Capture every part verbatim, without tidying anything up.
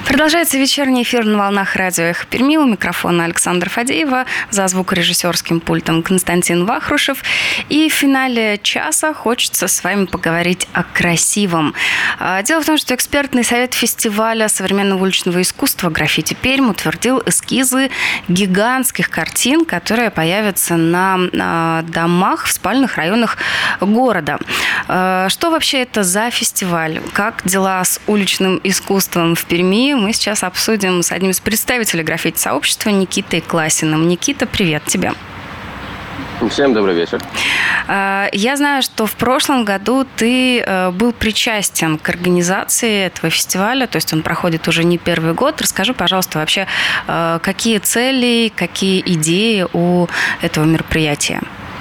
Продолжается вечерний эфир на волнах радио «Эхо Перми». У микрофона Александра Фадеева, за звукорежиссерским пультом Константин Вахрушев. И в финале часа хочется с вами поговорить о красивом. Дело в том, что экспертный совет фестиваля современного уличного искусства «Граффити Пермь» утвердил эскизы гигантских картин, которые появятся на домах в спальных районах города. Что вообще это за фестиваль? Как дела с уличным искусством в Перми? Мы сейчас обсудим с одним из представителей граффити-сообщества Никитой Классиным. Никита, привет тебе. Всем добрый вечер. Я знаю, что в прошлом году ты был причастен к организации этого фестиваля, то есть он проходит уже не первый год. Расскажи, пожалуйста, вообще, какие цели, какие идеи у этого мероприятия?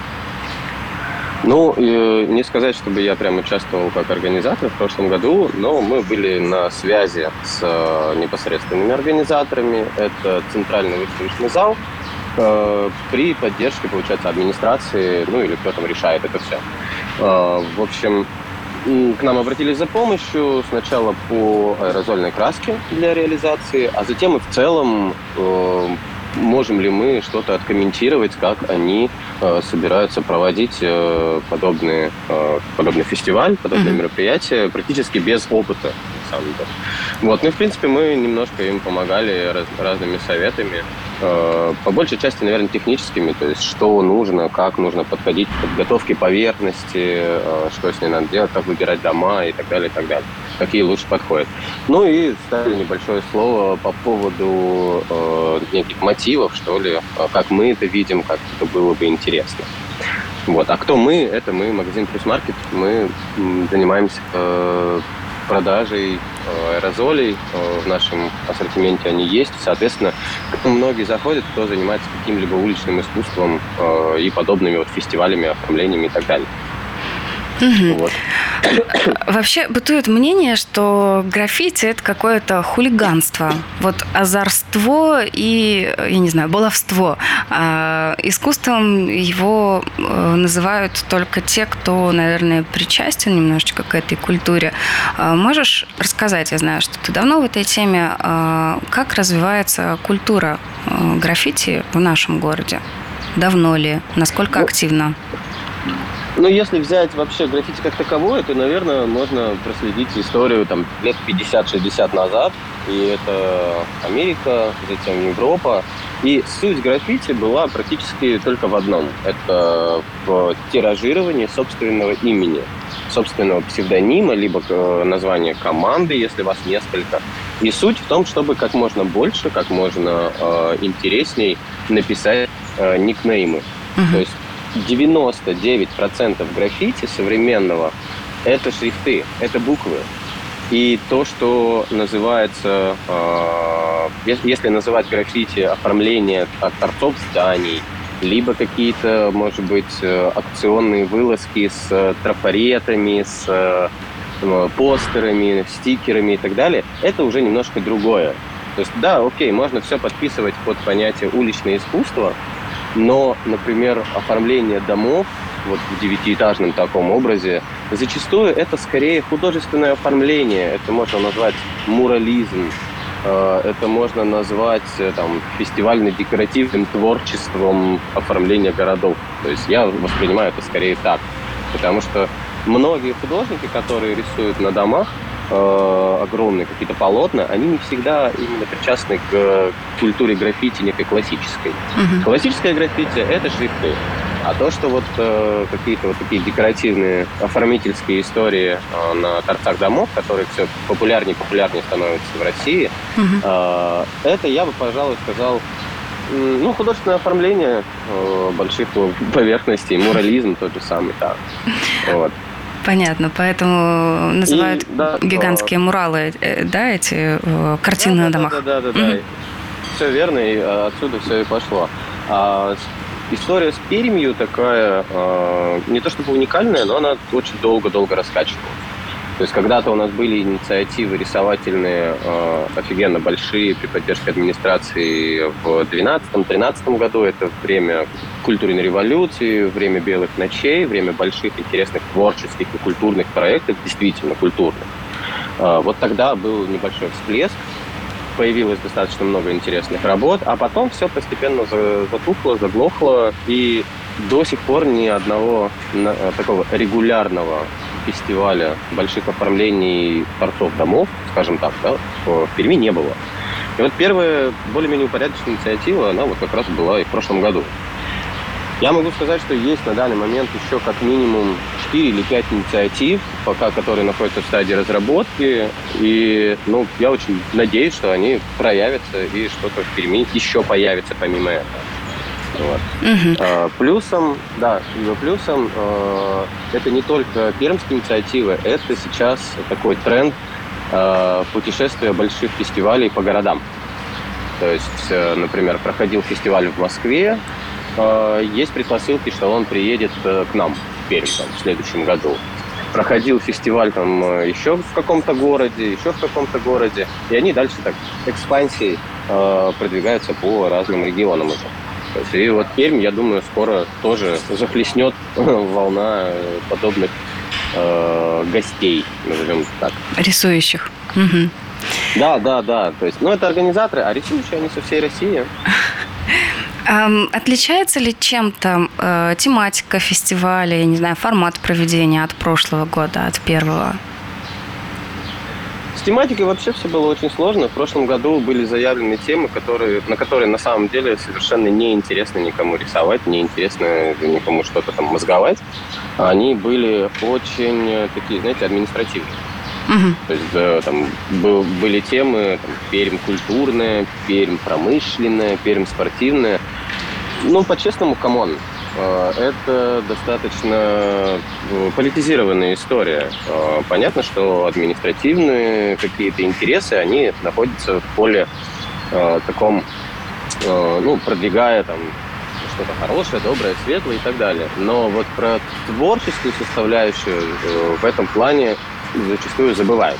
Ну, не сказать, чтобы я прям участвовал как организатор в прошлом году, но мы были на связи с непосредственными организаторами. Это Центральный выставочный зал при поддержке, получается, администрации, ну или кто там решает это все. В общем, к нам обратились за помощью сначала по аэрозольной краске для реализации, а затем и в целом можем ли мы что-то откомментировать, как они э, собираются проводить э, подобные, э, подобный фестиваль, подобные mm-hmm. мероприятия практически без опыта, на самом деле. Вот. Ну, в принципе, мы немножко им помогали раз, разными советами, э, по большей части, наверное, техническими, то есть что нужно, как нужно подходить к подготовке поверхности, э, что с ней надо делать, как выбирать дома и так далее, и так далее, какие лучше подходят. Ну и ставили небольшое слово по поводу э, неких мотивов, что ли, как мы это видим, как это было бы интересно. Вот. А кто мы? Это мы, магазин Плюс Маркет. Мы занимаемся э, продажей э, аэрозолей. Э, в нашем ассортименте они есть. Соответственно, многие заходят, кто занимается каким-либо уличным искусством э, и подобными вот фестивалями, оформлениями и так далее. Угу. Вот. Вообще бытует мнение, что граффити – это какое-то хулиганство, вот озорство и, я не знаю, баловство. А искусством его называют только те, кто, наверное, причастен немножечко к этой культуре. Можешь рассказать, я знаю, что ты давно в этой теме, как развивается культура граффити в нашем городе? Давно ли? Насколько активно? Ну, если взять вообще граффити как таковое, то, наверное, можно проследить историю там лет пятьдесят-шестьдесят назад. И это Америка, затем Европа. И суть граффити была практически только в одном. Это в тиражировании собственного имени, собственного псевдонима, либо названия команды, если вас несколько. И суть в том, чтобы как можно больше, как можно э, интересней написать э, никнеймы. Uh-huh. То есть девяносто девять процентов граффити современного – это шрифты, это буквы. И то, что называется, э, если называть граффити оформление от торцов зданий, либо какие-то, может быть, акционные вылазки с трафаретами, с э, постерами, стикерами и так далее, это уже немножко другое. То есть, да, окей, можно все подписывать под понятие уличное искусство, но, например, оформление домов вот в девятиэтажном таком образе, зачастую это скорее художественное оформление. Это можно назвать мурализм, это можно назвать там, фестивально-декоративным творчеством оформления городов. То есть я воспринимаю это скорее так. Потому что многие художники, которые рисуют на домах, огромные какие-то полотна, они не всегда именно причастны к культуре граффити некой классической. Uh-huh. Классическое граффити – это шрифты. А то, что вот э, какие-то вот такие декоративные оформительские истории э, на торцах домов, которые все популярнее и популярнее становятся в России, uh-huh. э, это, я бы, пожалуй, сказал, э, ну, художественное оформление э, больших поверхностей, мурализм тот же самый, да. Вот. Понятно, поэтому называют и, да, гигантские муралы, да, эти э, картины да, на домах. Да, да, да, да. Mm-hmm. Все верно, и отсюда все и пошло. А, история с Пермью такая, а, не то чтобы уникальная, но она очень долго-долго раскачивалась. То есть когда-то у нас были инициативы рисовательные, э, офигенно большие, при поддержке администрации в двенадцатом-тринадцатом году. Это время культурной революции, время белых ночей, время больших интересных творческих и культурных проектов, действительно культурных. Э, вот тогда был небольшой всплеск. появилось достаточно много интересных работ, а потом все постепенно затухло, заглохло, и до сих пор ни одного такого регулярного фестиваля больших оформлений торцов домов, скажем так, да, в Перми не было. И вот первая более-менее упорядоченная инициатива, она вот как раз была и в прошлом году. Я могу сказать, что есть на данный момент еще как минимум четыре или пять инициатив, пока которые находятся в стадии разработки. И ну, я очень надеюсь, что они проявятся и что-то в Перми еще появится помимо этого. Вот. Uh-huh. А, плюсом, да, плюсом а, это не только пермские инициативы, это сейчас такой тренд а, путешествия больших фестивалей по городам. То есть, например, проходил фестиваль в Москве, есть предпосылки, что он приедет к нам в Пермь там, в следующем году. Проходил фестиваль там еще в каком-то городе, еще в каком-то городе. И они дальше так экспансией э, продвигаются по разным регионам уже. То есть, и вот Пермь, я думаю, скоро тоже захлестнет волна подобных э, гостей, назовем так. Рисующих. Угу. Да, да, да. То есть, ну, это организаторы, а рисующие они со всей России. Отличается ли чем-то э, тематика фестиваля, я не знаю, формат проведения от прошлого года, от первого? С тематикой вообще все было очень сложно. В прошлом году были заявлены темы, которые, на которые на самом деле совершенно неинтересно никому рисовать, неинтересно никому что-то там мозговать. Они были очень такие, знаете, административные. Uh-huh. То есть да, там был, были темы там, Пермь культурная, Пермь промышленная, Пермь спортивная. Ну, по-честному, камон, это достаточно политизированная история. Понятно, что административные какие-то интересы, они находятся в поле таком, ну, продвигая там что-то хорошее, доброе, светлое и так далее. Но вот про творческую составляющую в этом плане зачастую забывают.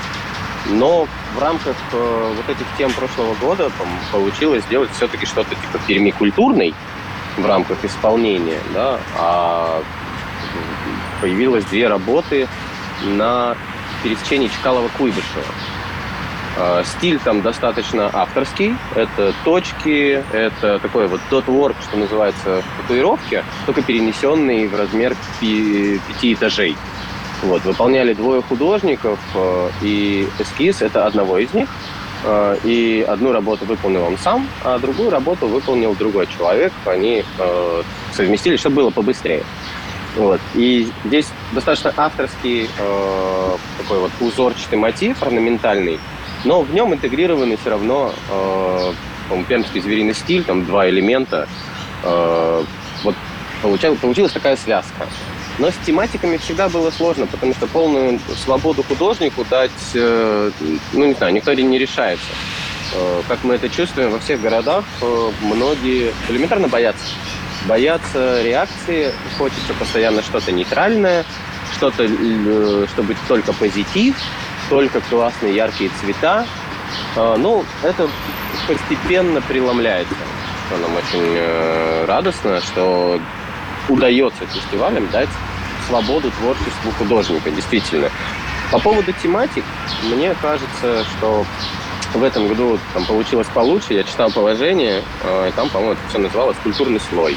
Но в рамках э, вот этих тем прошлого года там, получилось сделать все-таки что-то типа Перми культурной в рамках исполнения, да, а появилось две работы на пересечении Чкалова-Куйбышева. Э, стиль там достаточно авторский, это точки, это такой вот dot-work, что называется, татуировки, только перенесенные в размер пи- пяти этажей. Вот, выполняли двое художников, э, и эскиз – это одного из них. Э, и одну работу выполнил он сам, а другую работу выполнил другой человек. Они э, совместили, чтобы было побыстрее. Вот. И здесь достаточно авторский э, такой вот узорчатый мотив, орнаментальный, но в нем интегрированы все равно э, пермский звериный стиль, там два элемента. Э, вот получилась, получилась такая связка. Но с тематиками всегда было сложно, потому что полную свободу художнику дать, э, ну, не знаю, никто не решается. Э, как мы это чувствуем, во всех городах э, многие элементарно боятся. Боятся реакции, хочется постоянно что-то нейтральное, что-то, э, чтобы только позитив, только классные яркие цвета. Э, ну, это постепенно преломляется, что нам очень э, радостно, что удается фестивалям дать свободу творчеству художника, действительно. По поводу тематик, мне кажется, что в этом году там получилось получше. Я читал положение, и там, по-моему, это все называлось «Культурный слой».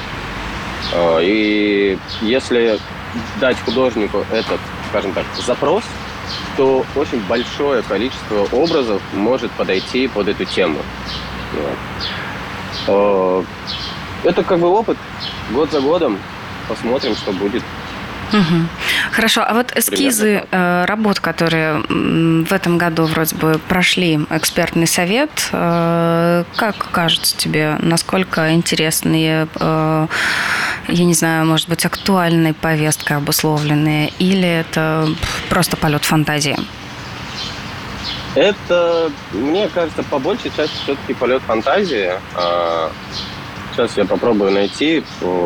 И если дать художнику этот, скажем так, запрос, то очень большое количество образов может подойти под эту тему. Это как бы опыт, год за годом. Посмотрим, что будет. Угу. Хорошо, а вот эскизы э, работ, которые в этом году вроде бы прошли экспертный совет, э, как кажется тебе, насколько интересные, э, я не знаю, может быть, актуальной повесткой обусловленные, или это просто полет фантазии? Это, мне кажется, по большей части все-таки полет фантазии. Сейчас я попробую найти,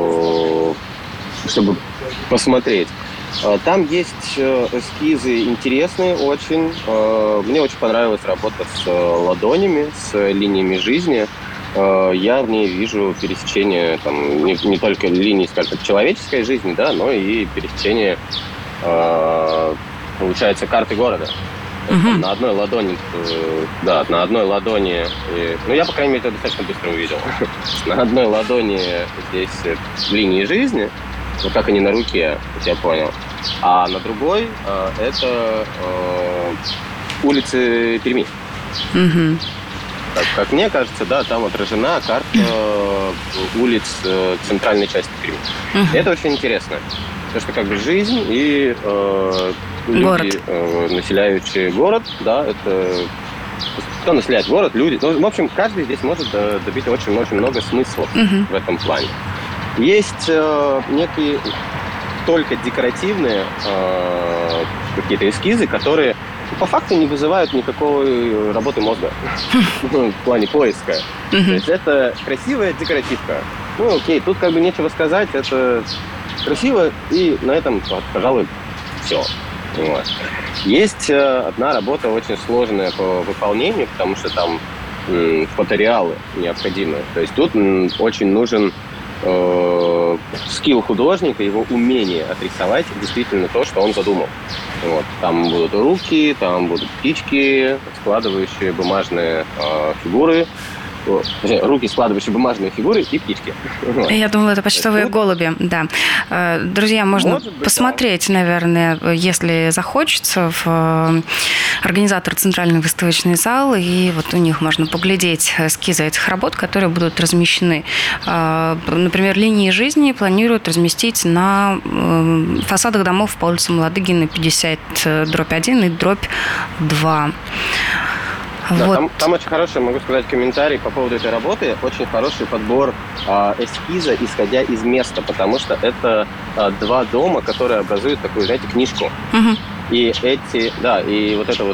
чтобы посмотреть. Там есть эскизы интересные очень. Мне очень понравилась работа с ладонями, с линиями жизни. Я в ней вижу пересечение там, не, не только линий, скажем так, человеческой жизни, да, но и пересечение, получается, карты города. Угу. Там на одной ладони, э, да, на одной ладони, э, ну я, по крайней мере, это достаточно быстро увидел. На одной ладони здесь линии жизни, вот как они на руке, я понял. А на другой э, это э, улицы Перми. Угу. Как, как мне кажется, да, там отражена карта э, улиц э, центральной части Перми. Угу. Это очень интересно. Потому что как бы жизнь и э, люди, город. Э, населяющие город, да, это... Кто населяет город, люди. Ну, в общем, каждый здесь может добить очень-очень много смыслов uh-huh. в этом плане. Есть э, некие только декоративные э, какие-то эскизы, которые по факту не вызывают никакой работы мозга в плане поиска. То есть это красивая декоративка. Ну, окей, тут как бы нечего сказать, это красиво, и на этом, пожалуй, все. Вот. Есть э, одна работа очень сложная по выполнению, потому что там м, фотореалы необходимы. То есть тут м, очень нужен э, скилл художника, его умение отрисовать действительно то, что он задумал. Вот. Там будут руки, там будут птички, складывающие бумажные э, фигуры. Руки, складывающие бумажные фигуры, и птички. Я думала, это почтовые вот. голуби, да. Друзья, можно быть, посмотреть, да. наверное, если захочется, в организатор Центральный выставочный зал, и вот у них можно поглядеть эскизы этих работ, которые будут размещены. Например, линии жизни планируют разместить на фасадах домов по улице Ладыгина, пятьдесят дробь один и дробь два. Да, вот. там, там очень хороший, могу сказать, комментарий по поводу этой работы. Очень хороший подбор э, эскиза, исходя из места, потому что это э, два дома, которые образуют такую, знаете, книжку. Угу. И эти, да, и вот эта вот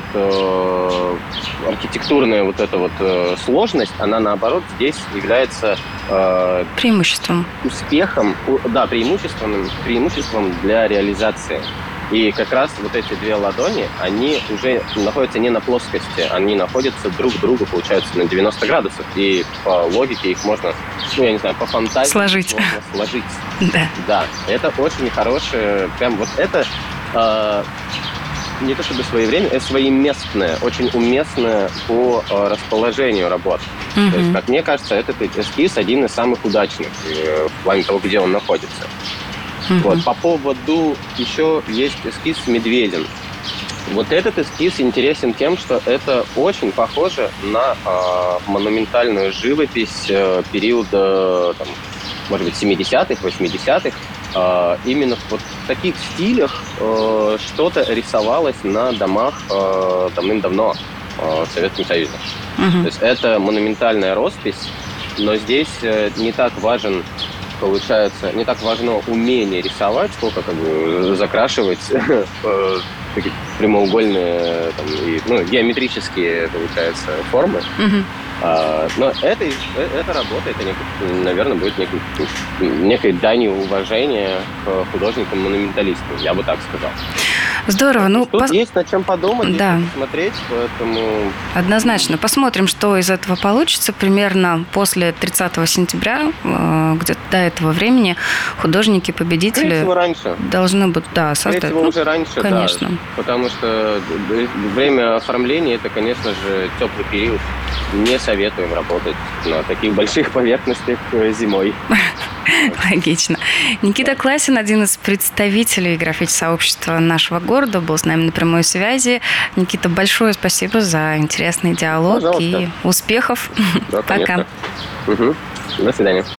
э, архитектурная вот эта вот э, сложность, она наоборот здесь является э, преимуществом, успехом, да, преимуществом, преимуществом для реализации. И как раз вот эти две ладони, они уже находятся не на плоскости, они находятся друг к другу, получается, на девяносто градусов. И по логике их можно, ну, я не знаю, по фантазии сложить. можно сложить. Да. Да, это очень хорошее, прям вот это э, не то чтобы своевременное, это своеместное, очень уместное по э, расположению работ. Mm-hmm. То есть, как мне кажется, этот эскиз один из самых удачных э, в плане того, где он находится. Uh-huh. Вот. По поводу еще есть эскиз с медведем. Вот этот эскиз интересен тем, что это очень похоже на э, монументальную живопись э, периода, там, может быть, семидесятых, восьмидесятых. Э, именно вот в таких стилях э, что-то рисовалось на домах э, давным-давно э, в Советском Союзе. Uh-huh. То есть это монументальная роспись, но здесь э, не так важен Получается, не так важно умение рисовать, сколько как бы закрашивать такие прямоугольные, там, и, ну, геометрические, получается, формы. Mm-hmm. А, но это, эта работа, это, наверное, будет некой, некой данью уважения к художникам-монументалистам, я бы так сказал. Здорово. Ну, Тут пос... есть над чем подумать, да. посмотреть, поэтому... Однозначно. Посмотрим, что из этого получится. Примерно после тридцатого сентября, где-то до этого времени, художники-победители раньше. должны будут, да, создать. Скорее всего, ну, уже раньше, конечно. Да. Потому что время оформления, это, конечно же, теплый период. Не советуем работать на таких больших поверхностях зимой. Логично. Никита Класин, один из представителей граффити-сообщества нашего города, был с нами на прямой связи. Никита, большое спасибо за интересный диалог. Пожалуйста. И успехов. Да, пока. Угу. До свидания.